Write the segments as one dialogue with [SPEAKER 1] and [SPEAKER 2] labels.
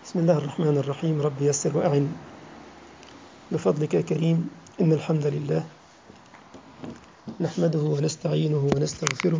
[SPEAKER 1] بسم الله الرحمن الرحيم. رب يسر وأعن بفضلك يا كريم. إن الحمد لله نحمده ونستعينه ونستغفره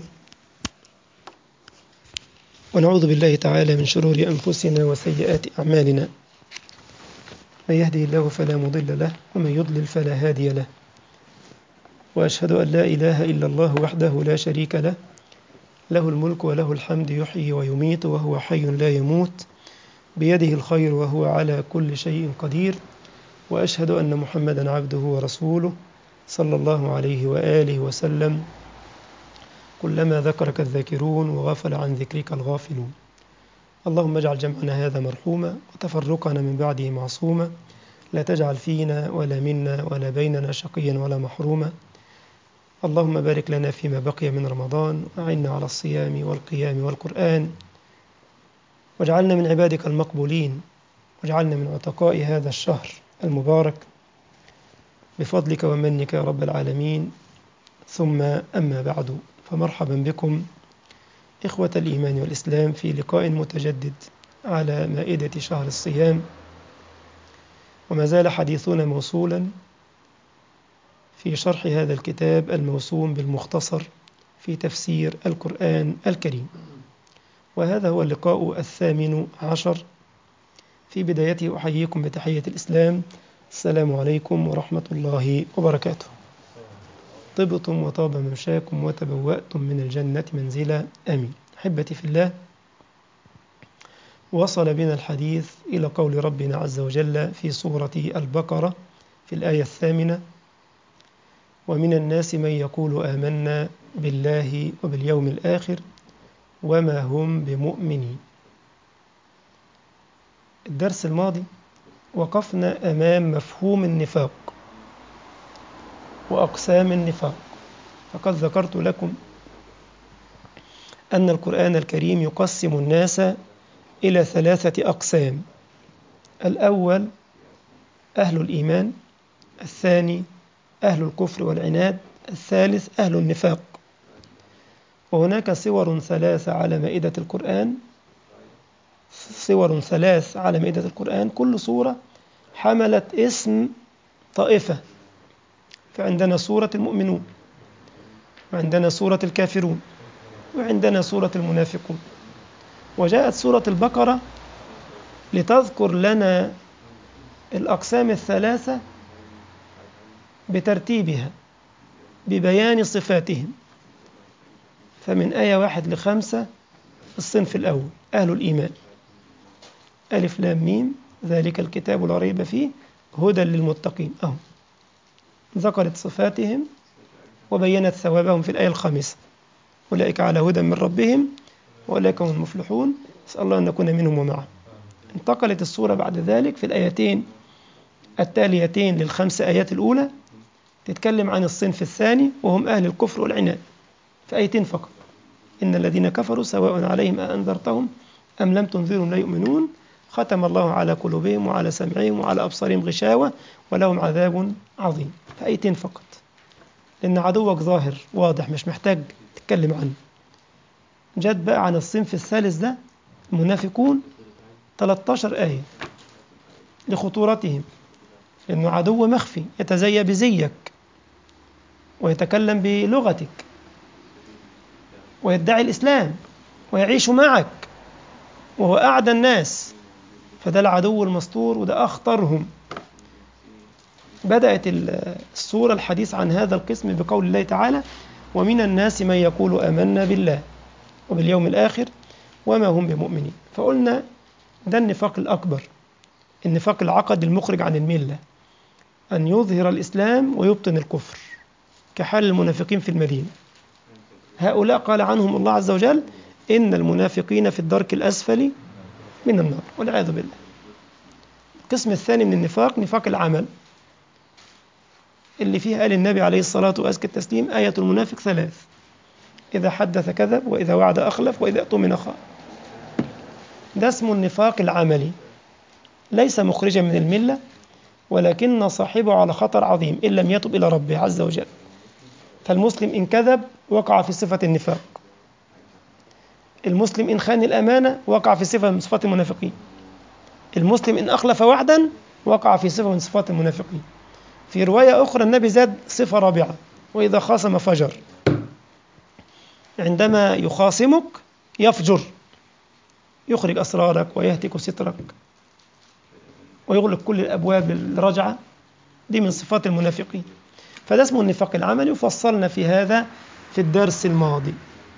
[SPEAKER 1] ونعوذ بالله تعالى من شرور أنفسنا وسيئات أعمالنا. من يهده الله فلا مضل له ومن يضلل فلا هادي له، وأشهد أن لا إله إلا الله وحده لا شريك له، له الملك وله الحمد، يحيي ويميت وهو حي لا يموت، بيده الخير وهو على كل شيء قدير. وأشهد أن محمدا عبده ورسوله صلى الله عليه وآله وسلم. كلما ذكرك الذاكرون وغفل عن ذكرك الغافلون. اللهم اجعل جمعنا هذا مرحوما وتفرقنا من بعده معصوما، لا تجعل فينا ولا منا ولا بيننا شقيا ولا محروما. اللهم بارك لنا فيما بقي من رمضان، وأعنا على الصيام والقيام والقرآن، واجعلنا من عبادك المقبولين، واجعلنا من عتقاء هذا الشهر المبارك بفضلك ومنك يا رب العالمين. ثم أما بعد، فمرحبا بكم إخوة الإيمان والإسلام في لقاء متجدد على مائدة شهر الصيام، وما زال حديثنا موصولا في شرح هذا الكتاب الموسوم بالمختصر في تفسير القرآن الكريم، وهذا هو اللقاء 18. في بدايته أحييكم بتحية الإسلام، السلام عليكم ورحمة الله وبركاته. طبتم وطاب ممشاكم وتبوأتم من الجنة منزلا، آمين. أحبتي في الله، وصل بنا الحديث إلى قول ربنا عز وجل في سورة البقرة في الآية 8: ومن الناس من يقول آمنا بالله وباليوم الآخر وما هم بمؤمنين. الدرس الماضي وقفنا أمام مفهوم النفاق وأقسام النفاق، فقد ذكرت لكم أن القرآن الكريم يقسم الناس إلى 3 أقسام: الأول أهل الإيمان، الثاني أهل الكفر والعناد، الثالث أهل النفاق. وهناك صور 3 على مائدة القرآن، صور 3 على مائدة القرآن، كل صورة حملت اسم طائفة. فعندنا سورة المؤمنون، وعندنا سورة الكافرون، وعندنا سورة المنافقون. وجاءت سورة البقرة لتذكر لنا الأقسام 3 بترتيبها ببيان صفاتهم. فمن آية 1 ل5 الصنف الأول أهل الإيمان، ألف لام ميم ذلك الكتاب لا ريب فيه هدى للمتقين. ذكرت صفاتهم وبينت ثوابهم في الآية 5: أولئك على هدى من ربهم وأولئك هم المفلحون، نسأل الله أن نكون منهم ومعهم. انتقلت السورة بعد ذلك في الآيتين التاليتين لل5 آيات الأولى تتكلم عن الصنف الثاني وهم أهل الكفر والعناد، في آيتين فقط: إن الذين كفروا سواء عليهم أأنذرتهم أم لم تنذرهم لا يؤمنون، ختم الله على قلوبهم وعلى سمعهم وعلى أبصارهم غشاوة ولهم عذاب عظيم. في آيتين فقط، لأن عدوك ظاهر واضح مش محتاج تتكلم عنه. جت بقى عن الصنف الثالث ده المنافقون 13 آية لخطورتهم، لأنه عدو مخفي يتزيى بزيك ويتكلم بلغتك ويدعي الإسلام ويعيش معك وهو أعدى الناس، فده العدو المستور وده أخطرهم. بدأت السورة الحديث عن هذا القسم بقول الله تعالى: ومن الناس من يقول آمنا بالله وباليوم الآخر وما هم بمؤمنين. فقلنا ده النفاق الأكبر، النفاق العقد المخرج عن الملة، أن يظهر الإسلام ويبطن الكفر، كحال المنافقين في المدينة. هؤلاء قال عنهم الله عز وجل: إن المنافقين في الدرك الأسفل من النار، والعياذ بالله. القسم الثاني من النفاق نفاق العمل، اللي فيه قال النبي عليه الصلاة وأزكى التسليم: آية المنافق 3: إذا حدث كذب، وإذا وعد أخلف، وإذا اؤتمن خان. ده اسمه النفاق العملي، ليس مخرجا من الملة، ولكن صاحبه على خطر عظيم إن لم يتب إلى ربه عز وجل. فالمسلم إن كذب وقع في صفة النفاق، المسلم إن خان الأمانة وقع في صفة من صفات المنافقين. المسلم إن أخلف وعدا وقع في صفة من صفات المنافقين. في رواية أخرى النبي زاد صفة رابعة: وإذا خاصم فجر. عندما يخاصمك يفجر، يخرج أسرارك ويهتك سترك ويغلق كل الأبواب الرجعة. دي من صفات المنافقين، فده اسمه النفاق العملي، وفصلنا في هذا في الدرس الماضي.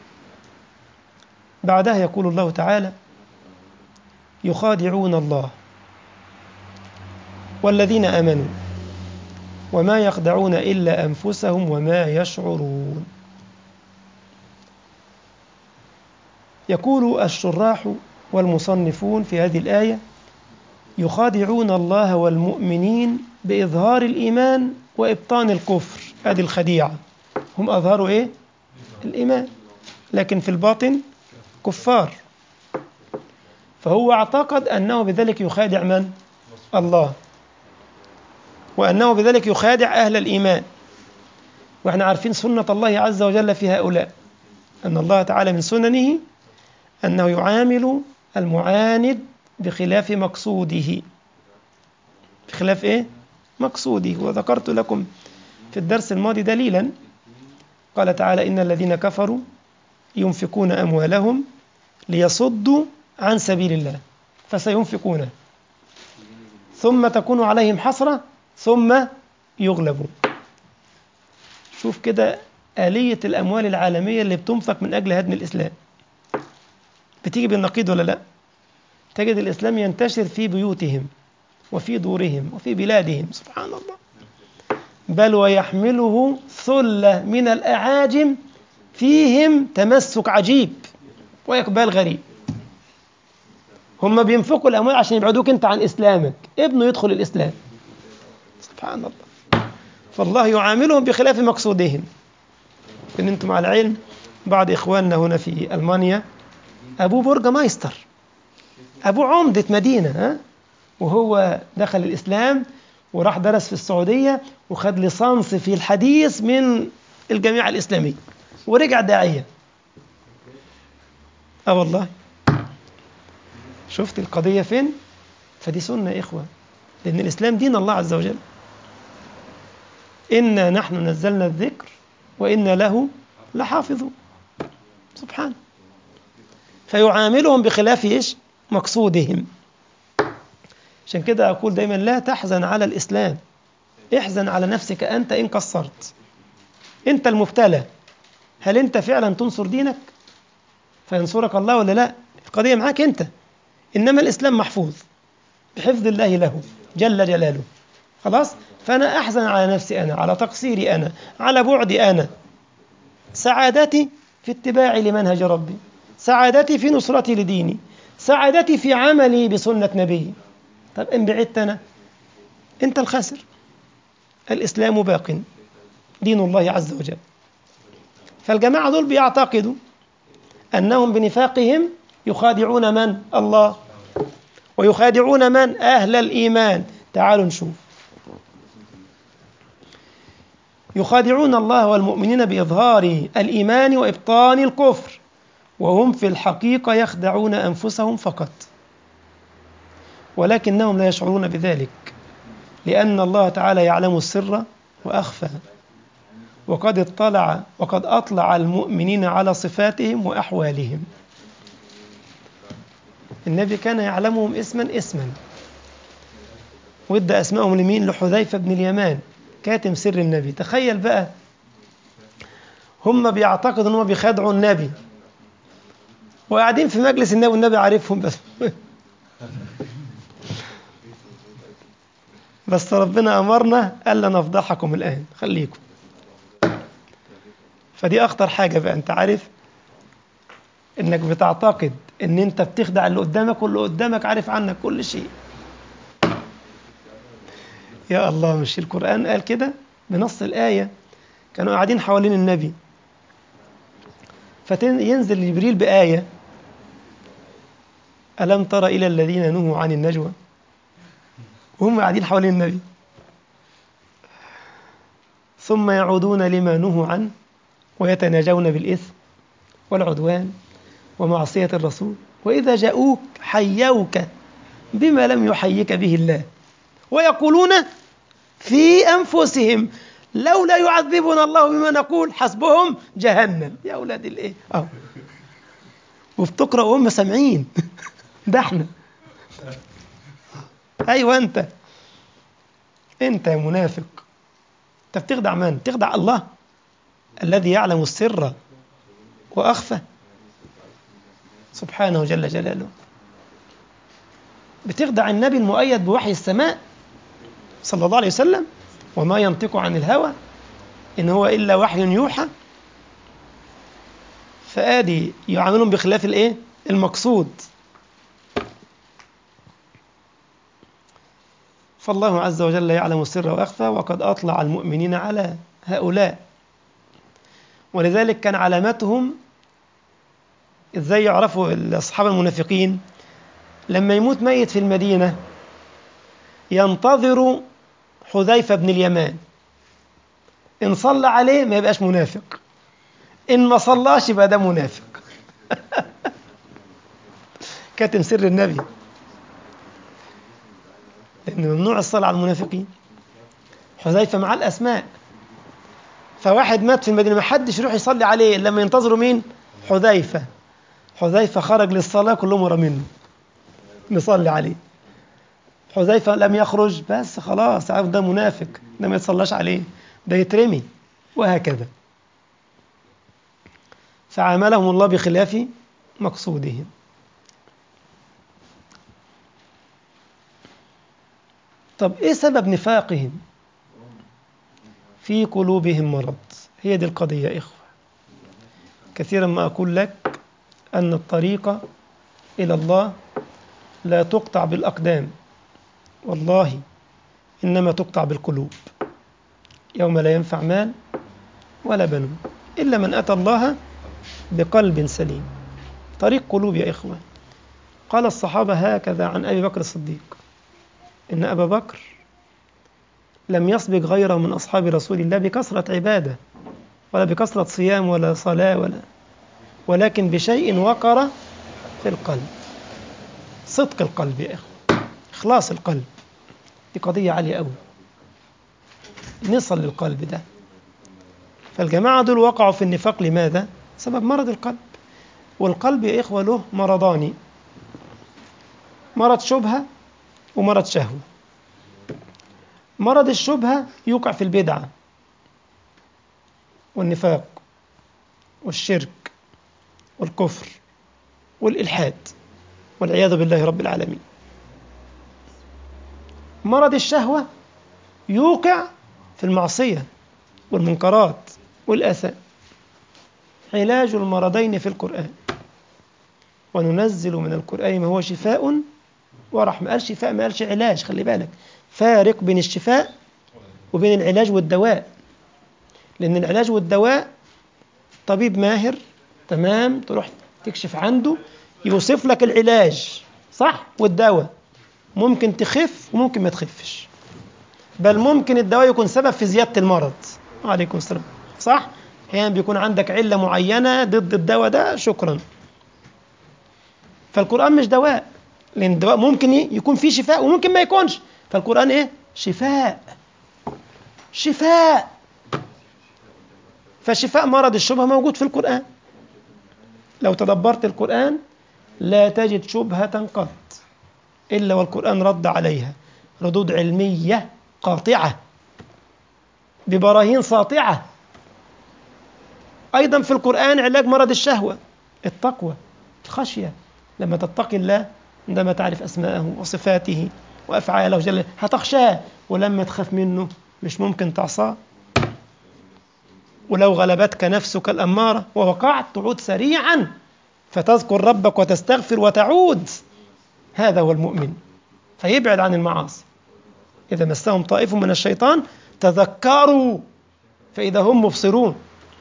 [SPEAKER 1] بعدها يقول الله تعالى: يخادعون الله والذين آمنوا وما يخدعون إلا أنفسهم وما يشعرون. يقول الشراح والمصنفون في هذه الآية: يخادعون الله والمؤمنين بإظهار الإيمان وإبطان الكفر. هذه الخديعة، هم أظهروا إيه؟ الإيمان، لكن في الباطن كفار. فهو اعتقد أنه بذلك يخادع من؟ الله، وأنه بذلك يخادع أهل الإيمان. وإحنا عارفين سنة الله عز وجل في هؤلاء، أن الله تعالى من سننه أنه يعامل المعاند بخلاف مقصوده. بخلاف إيه؟ مقصوده. وذكرت لكم في الدرس الماضي دليلا، قال تعالى: إن الذين كفروا ينفقون أموالهم ليصدوا عن سبيل الله فسينفقونه ثم تكون عليهم حسرة ثم يغلبون. شوف كده آلية الأموال العالمية اللي بتنفق من أجل هدم الإسلام بتيجي بالنقيض ولا لا؟ تجد الإسلام ينتشر في بيوتهم وفي دورهم وفي بلادهم، سبحان الله، بل ويحمله ثلة من الأعاجم فيهم تمسك عجيب وإقبال غريب. هم بينفقوا الأموال عشان يبعدوك أنت عن إسلامك، ابنه يدخل الإسلام، سبحان الله. فالله يعاملهم بخلاف مقصودهم. إن أنتم على علم بعض إخواننا هنا في ألمانيا أبوه برجمايستر، أبوه عمدة مدينة، وهو دخل الإسلام وراح درس في السعودية وخد ليسانس في الحديث من الجامعة الإسلامية ورجع داعية. والله شفت القضية فين؟ فدي سنة يا إخوة، لأن الإسلام دين الله عز وجل. إنا نحن نزلنا الذكر وإنا له لحافظون، سبحانه. فيعاملهم بخلاف إيش؟ مقصودهم. عشان كده أقول دايما: لا تحزن على الإسلام، احزن على نفسك أنت إن قصرت. أنت المبتلى، هل أنت فعلا تنصر دينك فينصرك الله ولا لا؟ القضية معاك أنت. إنما الإسلام محفوظ بحفظ الله له جل جلاله، خلاص. فأنا أحزن على نفسي أنا، على تقصيري أنا، على بعدي أنا. سعادتي في اتباعي لمنهج ربي، سعادتي في نصرتي لديني، سعادتي في عملي بسنة نبي. طب إن بعدت أنا، أنت الخاسر. الإسلام باق، دين الله عز وجل. فالجماعة دول بيعتقدوا أنهم بنفاقهم يخادعون من؟ الله. ويخادعون من؟ أهل الإيمان. تعالوا نشوف. يخادعون الله والمؤمنين بإظهار الإيمان وإبطان الكفر، وهم في الحقيقة يخدعون أنفسهم فقط، ولكنهم لا يشعرون بذلك، لأن الله تعالى يعلم السر وأخفى، وقد أطلع المؤمنين على صفاتهم وأحوالهم. النبي كان يعلمهم اسما، وادى أسمائهم لمين؟ لحذيفة بن اليمان كاتم سر النبي. تخيل بقى، هم بيعتقدوا أنهم بيخادعوا النبي وقاعدين في مجلس النبي والنبي عارفهم بس ربنا أمرنا ألا نفضحكم الآن، خليكم. فدي أخطر حاجة بقى. أنت عارف إنك بتعتقد إن أنت بتخدع اللي قدامك، واللي قدامك عارف عنك كل شيء. يا الله، مش القرآن قال كده بنص الآية؟ كانوا قاعدين حوالين النبي، فينزل جبريل بآية: ألم تر إلى الذين نهوا عن النجوى، وهم قاعدين حوالين النبي، ثم يعودون لما نهوا عنه ويتناجون بالإثم والعدوان ومعصية الرسول وإذا جاءوك حيوك بما لم يحييك به الله، ويقولون في أنفسهم لولا يعذبنا الله بما نقول حسبهم جهنم. يا أولاد الإيه وبتقرأ وهم سامعين ده احنا. أيوة أنت يا منافق، أنت بتخدع من؟ تخدع الله الذي يعلم السر وأخفى سبحانه جل جلاله. بتخدع النبي المؤيد بوحي السماء صلى الله عليه وسلم، وما ينطق عن الهوى إن هو إلا وحي يوحى. فآدي يعاملهم بخلاف الإيه؟ المقصود. فالله عز وجل يعلم السر وأخفى، وقد أطلع المؤمنين على هؤلاء. ولذلك كان علامتهم إزاي يعرفوا أصحاب المنافقين؟ لما يموت ميت في المدينة ينتظر حذيفة بن اليمان، إن صلى عليه ما يبقاش منافق، إن ما صلاش يبقى ده منافق. كاتم سر النبي، لأن ممنوع الصلاة على المنافقين. حذيفة مع الأسماء، فواحد مات في المدينة ما حدش يروح يصلي عليه لما ينتظروا مين؟ حذيفة. حذيفة خرج للصلاة كلهم ورا منه نصلي عليه. حذيفة لم يخرج، بس خلاص عارف ده منافق، ده ما يتصلاش عليه، ده يترمي، وهكذا. فعاملهم الله بخلاف مقصودهم. طب إيه سبب نفاقهم؟ في قلوبهم مرض. هي دي القضية يا إخوة. كثيرا ما أقول لك أن الطريق إلى الله لا تقطع بالأقدام، والله إنما تقطع بالقلوب. يوم لا ينفع مال ولا بنون إلا من أتى الله بقلب سليم. طريق قلوب يا إخوة. قال الصحابة هكذا عن أبي بكر الصديق، إن أبا بكر لم يسبق غيره من أصحاب رسول الله بكثرة عبادة ولا بكثرة صيام ولا صلاة ولكن بشيء وقر في القلب. صدق القلب يا إخوة، إخلاص القلب، دي قضية عالية أوي، نصل للقلب ده. فالجماعة دول وقعوا في النفاق لماذا؟ سبب مرض القلب. والقلب يا إخوة له مرضان، مرض شبهة ومرض شهوة. مرض الشبهة يوقع في البدعة والنفاق والشرك والكفر والإلحاد والعياذ بالله رب العالمين. مرض الشهوة يوقع في المعصية والمنكرات والآثام. علاج المرضين في القرآن، وننزل من القرآن ما هو شفاء ورحمة. قال شفاء ما قالش علاج، خلي بالك فارق بين الشفاء وبين العلاج والدواء. لأن العلاج والدواء طبيب ماهر تمام تروح تكشف عنده يوصف لك العلاج صح، والدواء ممكن تخف وممكن ما تخفش، بل ممكن الدواء يكون سبب في زيادة المرض. عليكم السلام. صح؟ أحيانا بيكون عندك علة معينة ضد الدواء ده، شكرا. فالقرآن مش دواء، لأن الدواء ممكن يكون فيه شفاء وممكن ما يكونش. فالقرآن إيه؟ شفاء. شفاء. فشفاء مرض الشبهة موجود في القرآن. لو تدبرت القرآن لا تجد شبهة قط إلا والقرآن رد عليها ردود علمية قاطعة ببراهين ساطعة. أيضا في القرآن علاج مرض الشهوة التقوى، الخشية. لما تتقي الله عندما تعرف أسماءه وصفاته وأفعاله جل هتخشاه، ولما تخاف منه مش ممكن تعصاه. ولو غلبتك نفسك الأمارة ووقعت تعود سريعا فتذكر ربك وتستغفر وتعود. هذا هو المؤمن، فيبعد عن المعاصي. إذا مسهم طائف من الشيطان تذكروا فإذا هم مبصرون.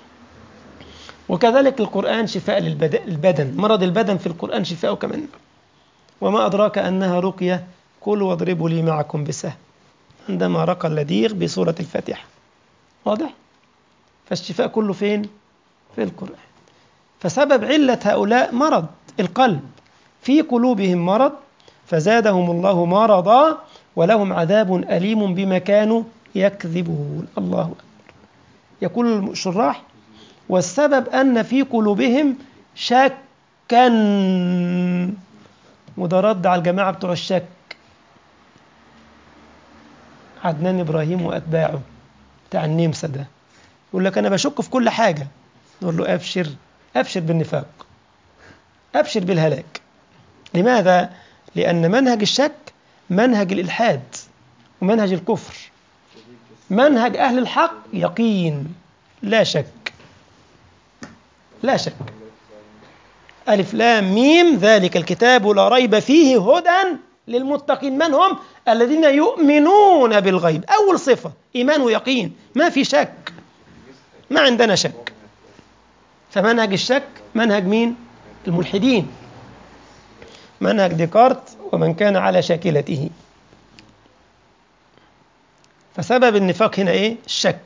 [SPEAKER 1] وكذلك القرآن شفاء للبدن، مرض البدن في القرآن شفاء كمان. وما أدراك أنها رقية، قولوا واضربوا لي معكم بسهم، عندما رقى اللديغ بسورة الفاتحة. واضح؟ فالشفاء كله فين؟ في القرآن. فسبب علة هؤلاء مرض القلب، في قلوبهم مرض فزادهم الله مرضا ولهم عذاب أليم بما كانوا يكذبون. الله أكبر. يقول الشراح: والسبب أن في قلوبهم شكا، وده رد على الجماعة بتوع الشك، عدنان إبراهيم وأتباعه بتاع النمسا ده، يقول لك أنا بشك في كل حاجة. نقول له أبشر، أبشر بالنفاق، أبشر بالهلاك. لماذا؟ لأن منهج الشك منهج الإلحاد ومنهج الكفر. منهج أهل الحق يقين، لا شك، لا شك. ألف لام ميم ذلك الكتاب لا ريب فيه هدى للمتقين. من هم؟ الذين يؤمنون بالغيب. أول صفة إيمان ويقين، ما في شك، ما عندنا شك. فمنهج الشك منهج مين؟ الملحدين، منهج ديكارت ومن كان على شاكلته. فسبب النفاق هنا إيه؟ الشك،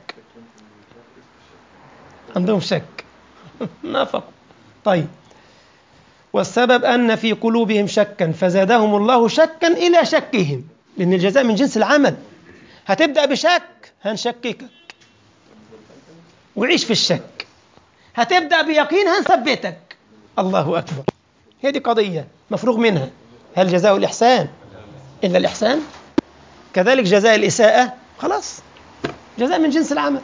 [SPEAKER 1] عندهم شك نافق. طيب، والسبب أن في قلوبهم شكا فزادهم الله شكا إلى شكهم، لأن الجزاء من جنس العمل. هتبدأ بشك هنشككك وعيش في الشك، هتبدأ بيقين هنثبتك. الله أكبر. هي دي قضية مفروغ منها. هل جزاء الإحسان إلا الإحسان؟ كذلك جزاء الإساءة خلاص، جزاء من جنس العمل.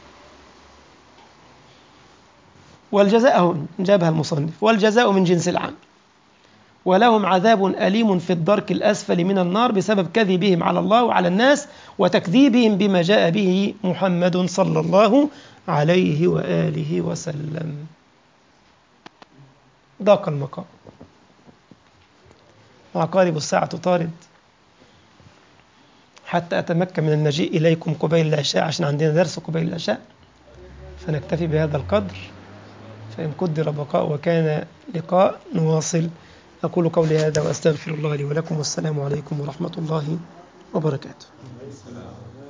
[SPEAKER 1] والجزاء هو جابها المصنف، والجزاء من جنس العمل. ولهم عذاب أليم في الدرك الأسفل من النار بسبب كذبهم على الله وعلى الناس وتكذيبهم بما جاء به محمد صلى الله عليه وآله وسلم. ضاق المقام، وعقارب الساعة تطارد، حتى أتمكن من المجيء إليكم قبيل العشاء، عشان عندنا درس قبيل العشاء. فنكتفي بهذا القدر، فإن قدر بقاء وكان لقاء نواصل. أقول قولي هذا وأستغفر الله لي ولكم، والسلام عليكم ورحمة الله وبركاته.